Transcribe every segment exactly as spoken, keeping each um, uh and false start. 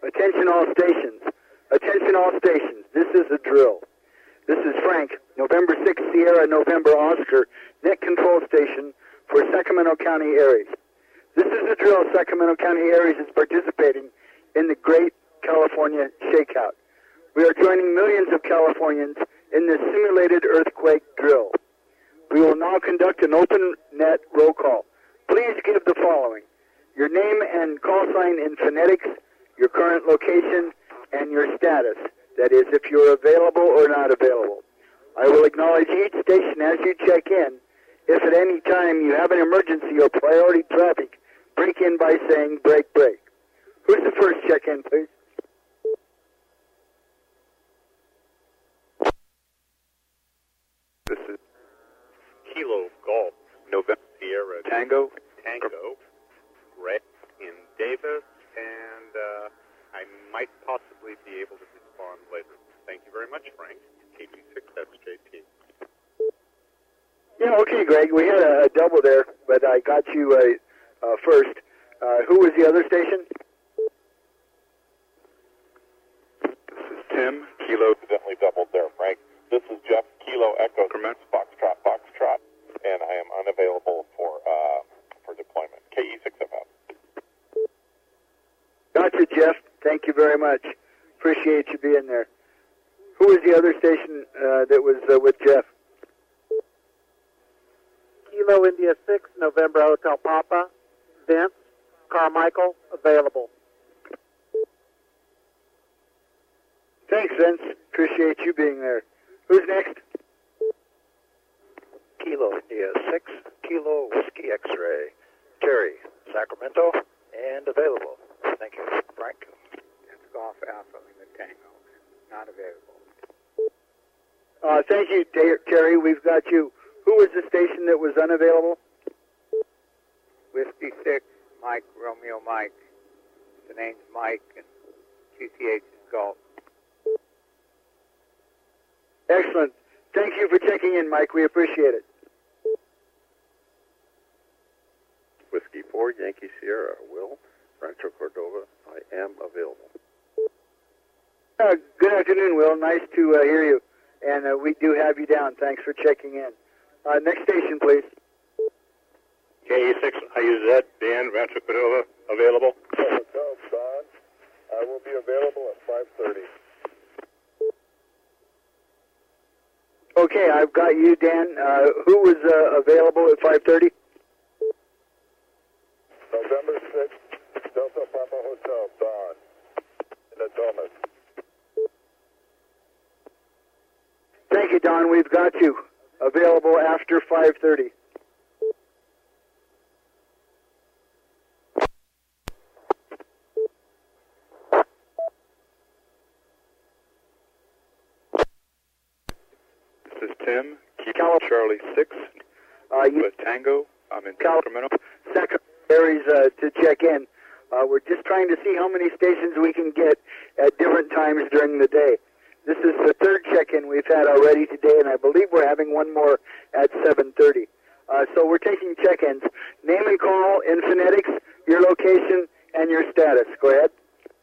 Attention all stations. Attention all stations. This is a drill. This is Frank, November sixth Sierra, November Oscar, net control station for Sacramento County Aries. This is a drill. Sacramento County Aries is participating in the Great California Shakeout. We are joining millions of Californians in this simulated earthquake drill. We will now conduct an open net roll call. Please give the following: your name and call sign in phonetics, your current location, and your status. That is, if you're available or not available. I will acknowledge each station as you check in. If at any time you have an emergency or priority traffic, break in by saying break, break. Who's the first check-in, please? This is Kilo Golf, November Sierra Tango, Tango, Red in Davis, and uh, I might possibly be able to respond later. Thank you very much, Frank. K G six S J T. Yeah, okay, Greg. We had a, a double there, but I got you uh, uh, first. Uh, who was the other station? This is Tim. Kilo definitely doubled there, Frank. This is Jeff. Kilo Echo Increment Foxtrot Foxtrot, and I am unavailable for uh, for deployment. K E six F F. Gotcha, Jeff. Thank you very much. Appreciate you being there. Who was the other station uh, that was uh, with Jeff? Kilo India six, November Hotel Papa, Vince, Carmichael, available. Thanks, Vince. Appreciate you being there. Who's next? Kilo India six, Kilo Whiskey X-Ray, Terry, Sacramento, and available. Thank you, Frank. That's Golf Alpha in the Tango, not available. Uh, thank you, Terry. We've got you. Who was the station that was unavailable? Whiskey six, Mike, Romeo Mike. The name's Mike, and Q T H is Golf. Excellent. Thank you for checking in, Mike. We appreciate it. Whiskey four, Yankee Sierra, Will, Rancho Cordova. I am available. Uh, good afternoon, Will. Nice to uh, hear you. And uh, we do have you down. Thanks for checking in. Uh, next station, please. K E six, I U Z, Dan, Rancho Cordova, available. Hotel Don, I will be available at five thirty. Okay, I've got you, Dan. Uh, who was uh, available at five thirty? November sixth, Delta Papa Hotel, Don, in Atomas. Thank you, Don. We've got you available after five thirty. This is Tim. Kilo Charlie six, uh, you, with Tango. I'm in Cal- Sacramento. Sacramento Aries uh, to check in. Uh, we're just trying to see how many stations we can get at different times during the day. This is the third check-in we've had already today, and I believe we're having one more at seven thirty. Uh, so we're taking check-ins. Name and call in phonetics, your location, and your status. Go ahead.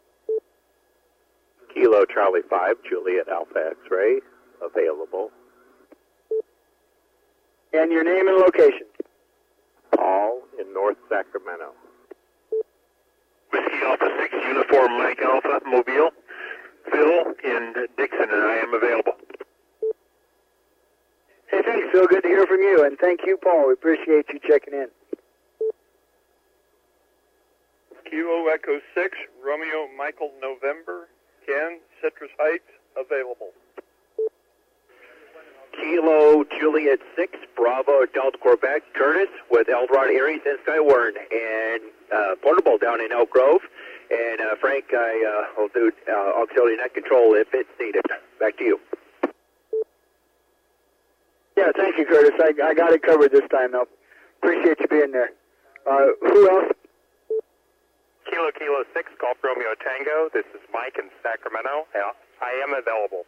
Kilo Charlie five, Juliet Alpha X-Ray, available. And your name and location. Paul in North Sacramento. Whiskey Alpha six, Uniform Mike Alpha, Mobile. Phil in Dixon, and I am available. Hey, thanks, Phil. Good to hear from you. And thank you, Paul. We appreciate you checking in. Kilo Echo six, Romeo Michael November, Ken, Citrus Heights, available. Kilo Juliet six, Bravo Delta Quebec, Curtis with Eldorado Aries and Skyward, and uh, Portable down in Elk Grove. And uh, Frank, I uh, will do uh, auxiliary net control if it's needed. Back to you. Yeah, thank you, Curtis. I, I got it covered this time, though. Appreciate you being there. Uh, who else? Kilo Kilo six, Golf Romeo Tango. This is Mike in Sacramento. I am available.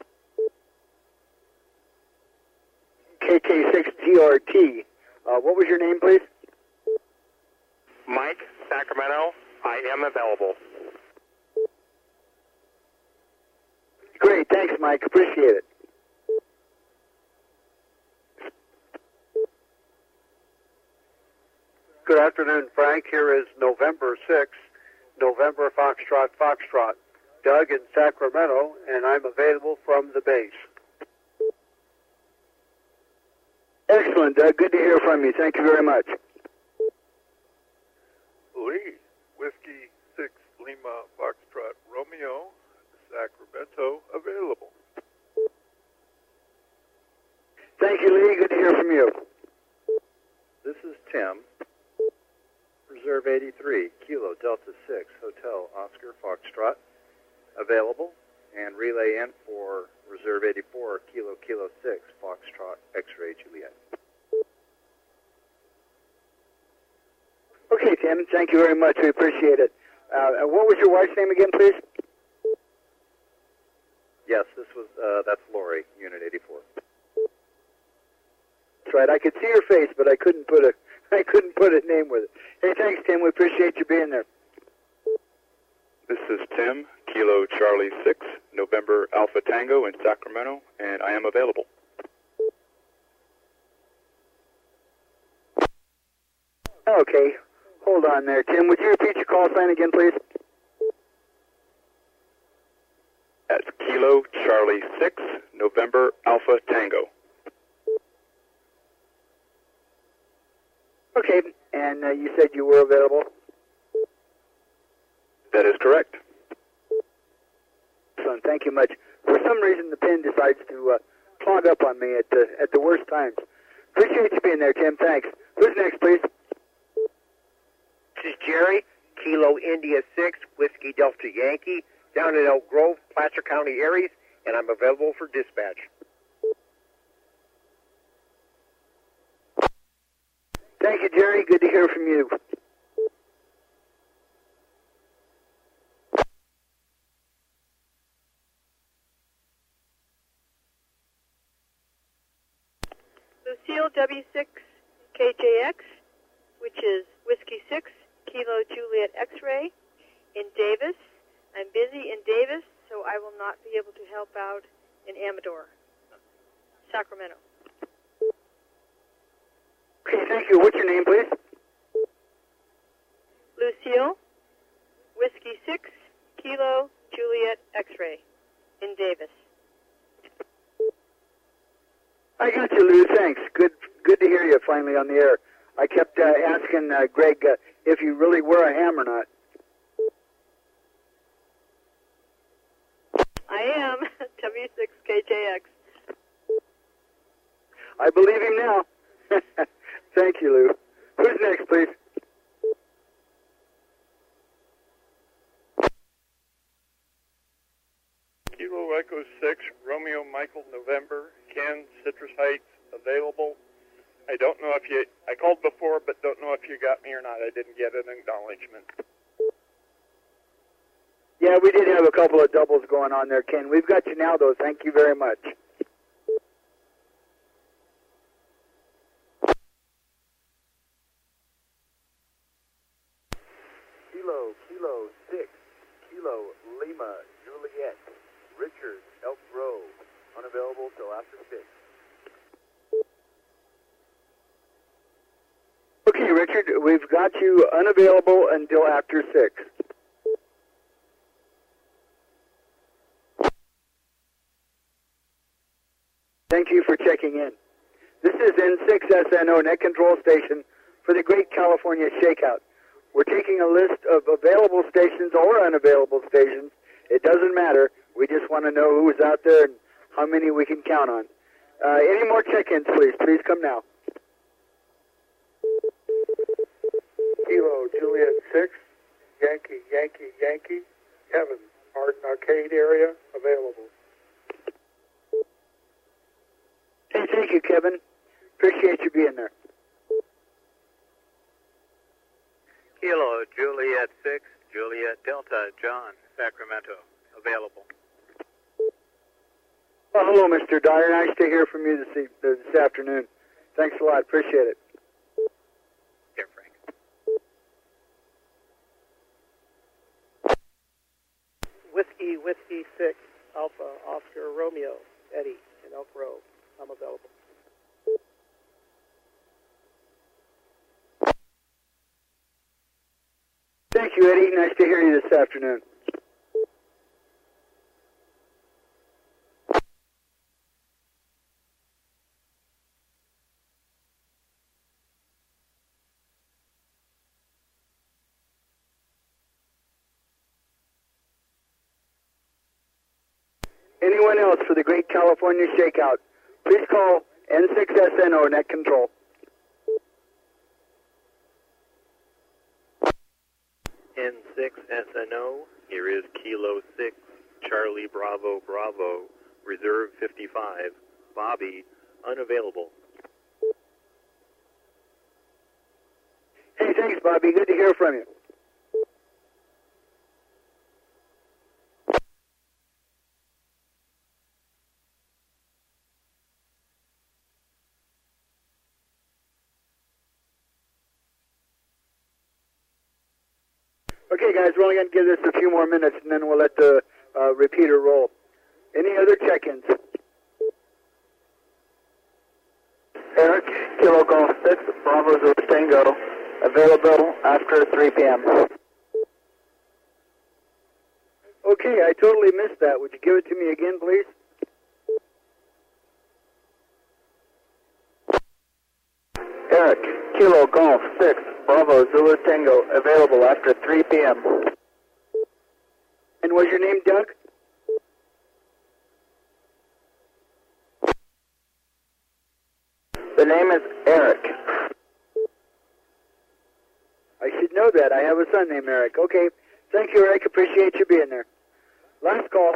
K K six G R T. Uh, what was your name, please? Mike, Sacramento. I am available. Thanks, Mike. Appreciate it. Good afternoon, Frank. Here is November sixth, November Foxtrot Foxtrot. Doug in Sacramento, and I'm available from the base. Excellent, Doug. Good to hear from you. Thank you very much. Lee, Whiskey six Lima Foxtrot Romeo, Sacramento, available. Thank you, Lee. Good to hear from you. This is Tim. Reserve eighty-three, Kilo Delta six, Hotel Oscar Foxtrot, available, and relay in for Reserve eighty-four, Kilo Kilo six, Foxtrot X-Ray Juliet. Okay, Tim. Thank you very much. We appreciate it. Uh, what was your wife's name again, please? Yes, this was, uh, that's Lori, Unit eighty-four. That's right. I could see her face, but I couldn't put a, I couldn't put a name with it. Hey, thanks, Tim. We appreciate you being there. This is Tim, Kilo Charlie six, November Alpha Tango in Sacramento, and I am available. Okay. Hold on there, Tim. Would you repeat your call sign again, please? That's Kilo Charlie six, November Alpha Tango. Okay. And uh, you said you were available? That is correct. Excellent. Thank you much. For some reason, the pin decides to uh, clog up on me at the, at the worst times. Appreciate you being there, Tim. Thanks. Who's next, please? This is Jerry, Kilo India six, Whiskey Delta Yankee, down in Elk Grove, Placer County, Aries, and I'm available for dispatch. Thank you, Jerry. Good to hear from you. Lucille W six K J X, which is Whiskey six, Kilo Juliet X-Ray, in Davis. I'm busy in Davis, so I will not be able to help out in Amador, Sacramento. Okay, thank you. What's your name, please? Lucille, Whiskey six, Kilo Juliet X-Ray, in Davis. I got you, Lou. Thanks. Good good to hear you finally on the air. I kept uh, asking uh, Greg uh, if you really were a ham or not. I am. W six K J X. I believe him now. Thank you, Lou. Who's next, please? Kilo Echo six, Romeo Michael November, Ken, Citrus Heights, available. I don't know if you, I called before, but don't know if you got me or not. I didn't get an acknowledgement. Yeah, we did have a couple of doubles going on there, Ken. We've got you now, though. Thank you very much. Kilo, Kilo six, Kilo Lima Juliet, Richard, Elk Grove, unavailable till after six. Okay, Richard, we've got you unavailable until after six. Thank you for checking in. This is N six S N O Net Control Station for the Great California Shakeout. We're taking a list of available stations or unavailable stations. It doesn't matter. We just want to know who's out there and how many we can count on. Uh, any more check-ins, please? Please come now. Kilo Juliet six, Yankee, Yankee, Yankee, Kevin, Arden Arcade area, available. Hey, thank you, Kevin. Appreciate you being there. Kilo Juliet six, Juliet Delta, John, Sacramento, available. Well, hello, Mister Dyer. Nice to hear from you this, e- this afternoon. Thanks a lot. Appreciate it. Here, Frank. Whiskey, Whiskey six, Alpha, Oscar. Oscar Romeo, Eddie in Elk Grove. I'm available. Thank you, Eddie. Nice to hear you this afternoon. Anyone else for the Great California Shakeout, please call N six S N O Net Control. N six S N O, here is Kilo six, Charlie Bravo Bravo, Reserve fifty-five, Bobby, unavailable. Hey, thanks, Bobby. Good to hear from you. Okay, guys, we're only going to give this a few more minutes, and then we'll let the uh, repeater roll. Any other check-ins? Eric, Kilo Golf six, Bravo Zulu Tango, available after three p.m. Okay, I totally missed that. Would you give it to me again, please? Eric, Kilo Golf six, Bravo Zulu Tango, available after three p.m. And was your name Doug? The name is Eric. I should know that. I have a son named Eric. Okay. Thank you, Eric. Appreciate you being there. Last call.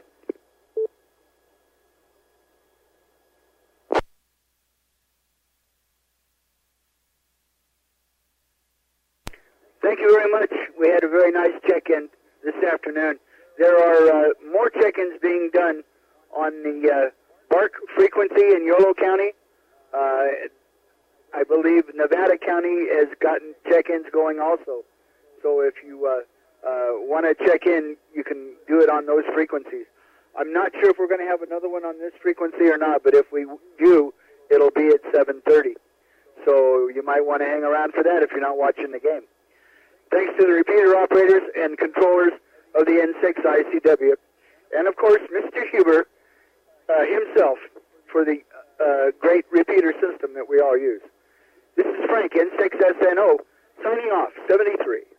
Thank you very much. We had a very nice check-in this afternoon. There are uh, more check-ins being done on the uh, Bark frequency in Yolo County. Uh, I believe Nevada County has gotten check-ins going also. So if you uh, uh, want to check in, you can do it on those frequencies. I'm not sure if we're going to have another one on this frequency or not, but if we do, it'll be at seven thirty. So you might want to hang around for that if you're not watching the game. Thanks to the repeater operators and controllers of the N six I C W. And, of course, Mister Huber uh, himself for the uh, great repeater system that we all use. This is Frank, N six S N O, signing off, seventy-three.